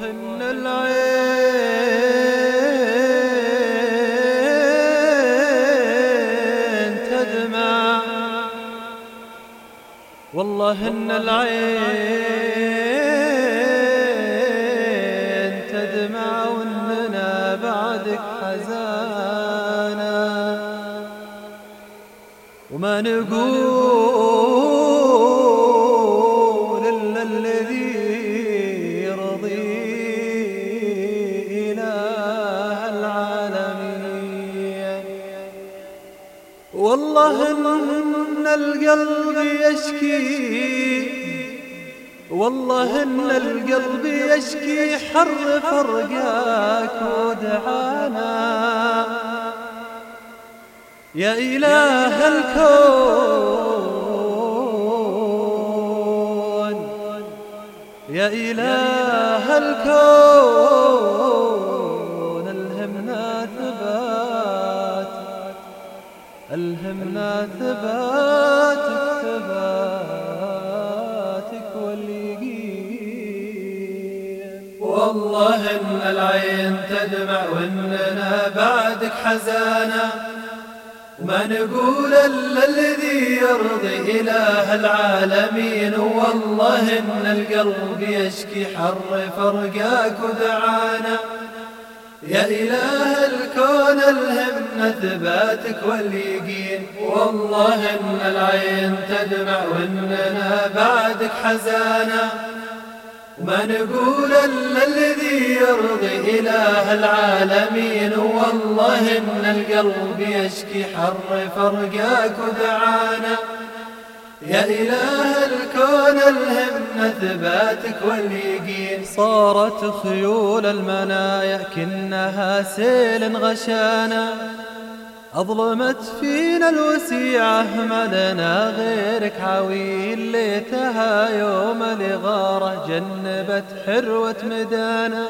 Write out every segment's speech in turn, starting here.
إن العين تدمع، والله إن العين تدمع، وإننا بعدك حزانة، وما نقول إلا الذي يرضي إله العالمين. والله إن القلب يشكي، والله إن القلب يشكي حر فرقاك ودعانا، يا إله الكون، يا إله الكون، ألهمنا ثبات، ألهمنا ثباتك، ثباتك واليقين. والله إن العين تدمع، وإننا بعدك حزانة، وما نقول إلا الذي يرضي إله العالمين. والله إن القلب يشكي حر فرقاك ودعانا، يا إله الكون، ألهمنا ثباتك واليقين. والله إن العين تدمع، وإننا بعدك حزانة، وما نقول إلا الذي يرضي إله العالمين. والله إن القلب يشكي حر فرقاك ودعانا، يا إله الكون، ألهمنا ثباتك واليقين. صارت خيول المنايا كنها سيل غشانا، أظلمت فينا الوسيعة، ما لنا غيرك عويل، ليتها يوم الإغارة جنبت حروة مدانا،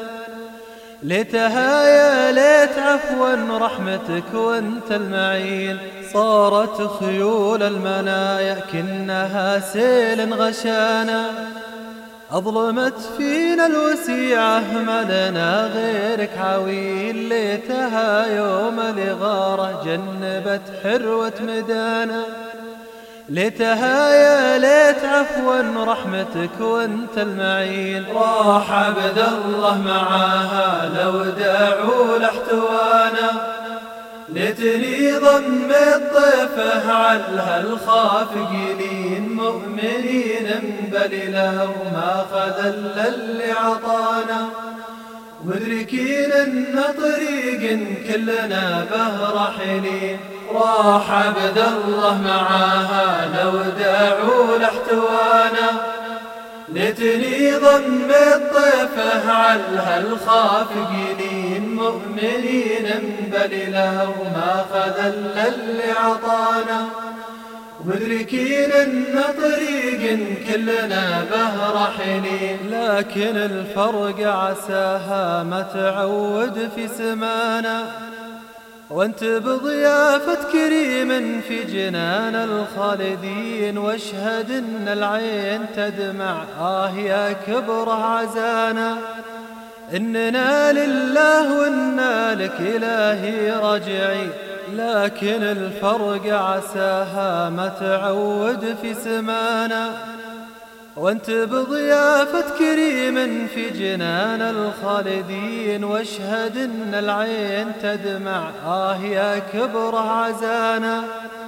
ليتها يا ليت عفوا رحمتك وانت المعين. صارت خيول المنايا كنها سيل غشانا، أظلمت فينا الوسيعة، ما لنا غيرك عويل، ليتها يوم الإغارة جنبت حروة مدانا، ليتها يا ليت عفوا رحمتك وانت المعين. راح عبد الله معاها لو داعوا لاحتوانا، ليتني ضميت طيفه علها الخافقين، مؤمنين بلله وما خذل اللي عطانا، مدركين ان طريق كلنا به راحلين. راح عبد الله معاها لو داعوا لاحتوانا، ليتني ضميت طيفه علها الخافقين، مؤمنين بلله وما خذل اللي عطانا، مدركين ان طريق كلنا به راحلين. لكن الفرق عساها ما تعود في سمانا، وانت بضيافة كريم في جنان الخالدين، واشهد ان العين تدمع يا كبر عزانا، إننا لله وإنا لك إلهي راجعين. لكن الفرق عساها ما تعود في سمانا، وانت بضيافة كريم في جنان الخالدين، واشهد ان العين تدمع يا كبر عزانا،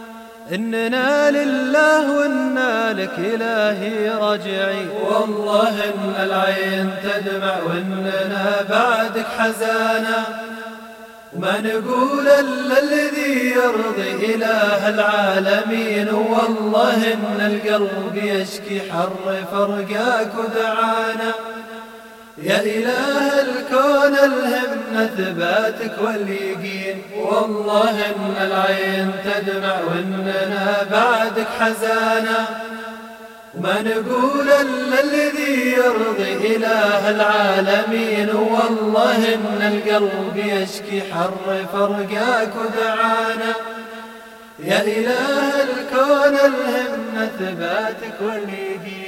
إننا لله وإنا لك إلهي راجعين. والله إن العين تدمع، وإننا بعدك حزانة، وما نقول إلا الذي يرضي إله العالمين. والله إن القلب يشكي حر فرقاك ودعانا، يا إله الكون، ألهمنا ثباتك واليقين. والله إن العين تدمع، وإننا بعدك حزانة، وما نقول إلا الذي يرضي إله العالمين. والله إن القلب يشكي حر فرقاك ودعانا، يا إله الكون، ألهمنا ثباتك واليقين.